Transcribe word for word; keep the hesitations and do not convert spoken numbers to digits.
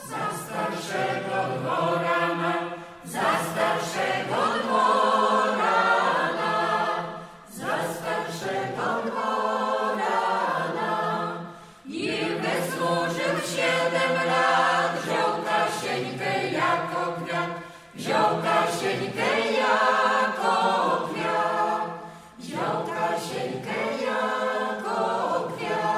za starszego dworana, za starszego dworana, za starszego dworana. I wysłużył siedem lat, wziął Kasieńkę jako kwiat, wziął Kasieńkę jako